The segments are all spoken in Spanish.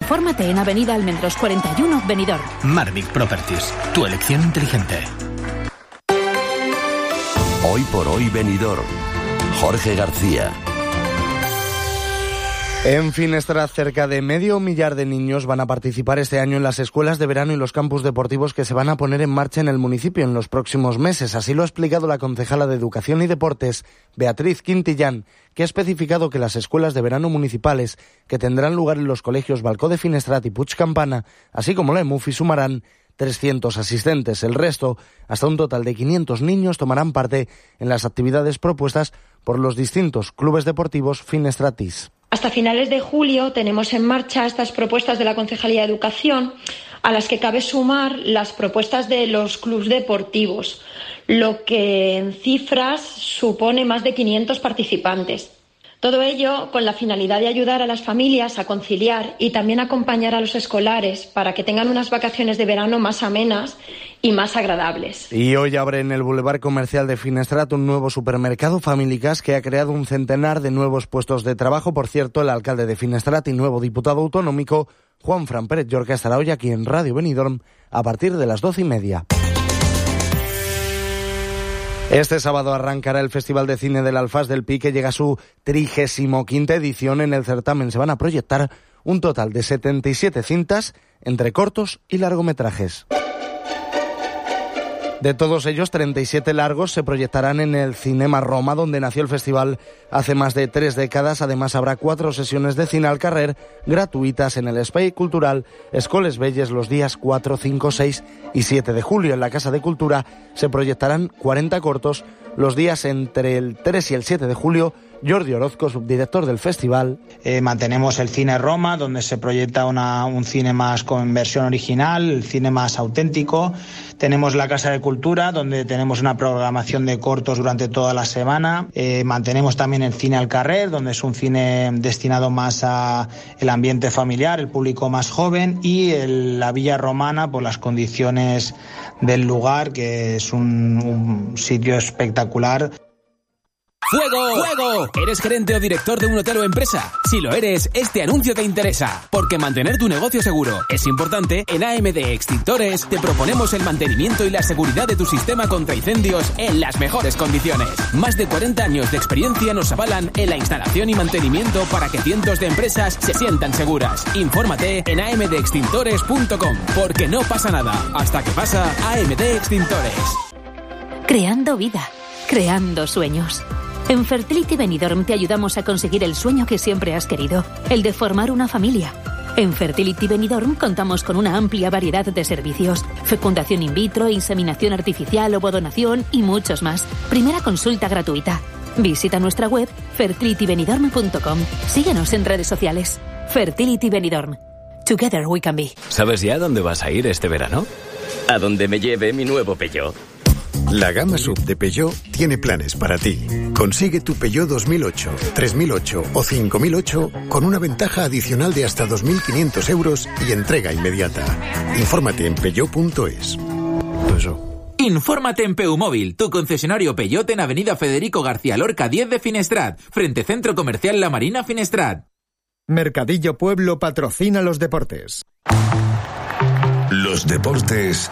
Infórmate en Avenida Almendros 41, Benidorm. Marvic Properties, tu elección inteligente. Hoy por hoy Benidorm. Jorge García. En Finestrat, cerca de medio millar de niños van a participar este año en las escuelas de verano y los campus deportivos que se van a poner en marcha en el municipio en los próximos meses. Así lo ha explicado la concejala de Educación y Deportes, Beatriz Quintillán, que ha especificado que las escuelas de verano municipales, que tendrán lugar en los colegios Balcó de Finestrat y Puig Campana, así como la EMUFI, sumarán 300 asistentes. El resto, hasta un total de 500 niños, tomarán parte en las actividades propuestas por los distintos clubes deportivos finestratis. Hasta finales de julio tenemos en marcha estas propuestas de la Concejalía de Educación, a las que cabe sumar las propuestas de los clubes deportivos, lo que en cifras supone más de 500 participantes. Todo ello con la finalidad de ayudar a las familias a conciliar y también acompañar a los escolares para que tengan unas vacaciones de verano más amenas y más agradables. Y hoy abre en el Boulevard Comercial de Finestrat un nuevo supermercado Familicas que ha creado un centenar de nuevos puestos de trabajo. Por cierto, el alcalde de Finestrat y nuevo diputado autonómico, Juanfran Pérez Llorca, estará hoy aquí en Radio Benidorm a partir de las 12:30. Este sábado arrancará el Festival de Cine del Alfás del Pi, que llega a su 35ª edición. En el certamen se van a proyectar un total de 77 cintas entre cortos y largometrajes. De todos ellos, 37 largos se proyectarán en el Cinema Roma, donde nació el festival hace más de 3 décadas. Además, habrá 4 sesiones de cine al carrer gratuitas en el Espai Cultural Escoles Belles los días 4, 5, 6 y 7 de julio. En la Casa de Cultura se proyectarán 40 cortos los días entre el 3 y el 7 de julio. Jordi Orozco, subdirector del festival. Mantenemos el Cine Roma, donde se proyecta un cine más con versión original, el cine más auténtico. Tenemos la Casa de Cultura, donde tenemos una programación de cortos durante toda la semana. Mantenemos también el Cine al Carrer, donde es un cine destinado más a el ambiente familiar, el público más joven. Y la Villa Romana, por las condiciones del lugar, que es un sitio espectacular. ¡Fuego! ¡Fuego! ¿Eres gerente o director de un hotel o empresa? Si lo eres, este anuncio te interesa, porque mantener tu negocio seguro es importante. En AMD Extintores te proponemos el mantenimiento y la seguridad de tu sistema contra incendios en las mejores condiciones. Más de 40 años de experiencia nos avalan en la instalación y mantenimiento para que cientos de empresas se sientan seguras. Infórmate en amdextintores.com, porque no pasa nada hasta que pasa. AMD Extintores. Creando vida, creando sueños. En Fertility Benidorm te ayudamos a conseguir el sueño que siempre has querido, el de formar una familia. En Fertility Benidorm contamos con una amplia variedad de servicios: fecundación in vitro, inseminación artificial, ovodonación y muchos más. Primera consulta gratuita. Visita nuestra web fertilitybenidorm.com. Síguenos en redes sociales. Fertility Benidorm. Together we can be. ¿Sabes ya dónde vas a ir este verano? A donde me lleve mi nuevo Peugeot. La gama SUV de Peugeot tiene planes para ti. Consigue tu Peugeot 2008, 3008 o 5008 con una ventaja adicional de hasta 2.500 euros y entrega inmediata. Infórmate en peugeot.es. Infórmate en Peumóvil, tu concesionario Peugeot en Avenida Federico García Lorca 10 de Finestrat, frente Centro Comercial La Marina Finestrat. Mercadillo Pueblo patrocina los deportes. Los deportes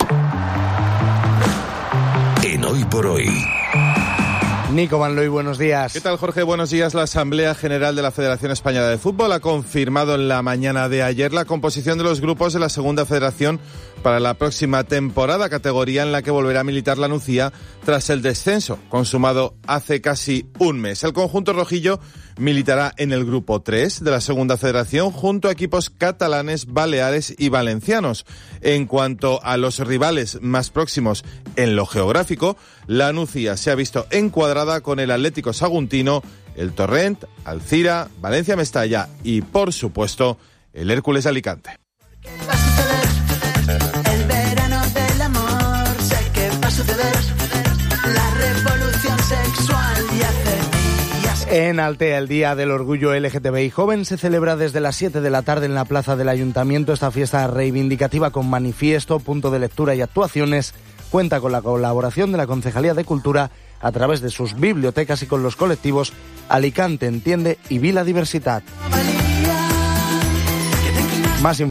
en Hoy por Hoy. Nico Van Looy, buenos días. ¿Qué tal, Jorge? Buenos días. La Asamblea General de la Federación Española de Fútbol ha confirmado en la mañana de ayer la composición de los grupos de la Segunda Federación para la próxima temporada, categoría en la que volverá a militar la Nucía tras el descenso, consumado hace casi un mes. El conjunto rojillo militará en el grupo 3 de la Segunda Federación junto a equipos catalanes, baleares y valencianos. En cuanto a los rivales más próximos en lo geográfico, la Nucía se ha visto encuadrada con el Atlético Saguntino, el Torrent, Alcira, Valencia Mestalla y, por supuesto, el Hércules Alicante. El verano del amor, sé que va a suceder la revolución sexual y hace días. En Altea, el Día del Orgullo LGTBI Joven se celebra desde las 7 de la tarde en la plaza del Ayuntamiento. Esta fiesta reivindicativa con manifiesto, punto de lectura y actuaciones cuenta con la colaboración de la Concejalía de Cultura a través de sus bibliotecas y con los colectivos Alicante Entiende y Vila Diversidad. Más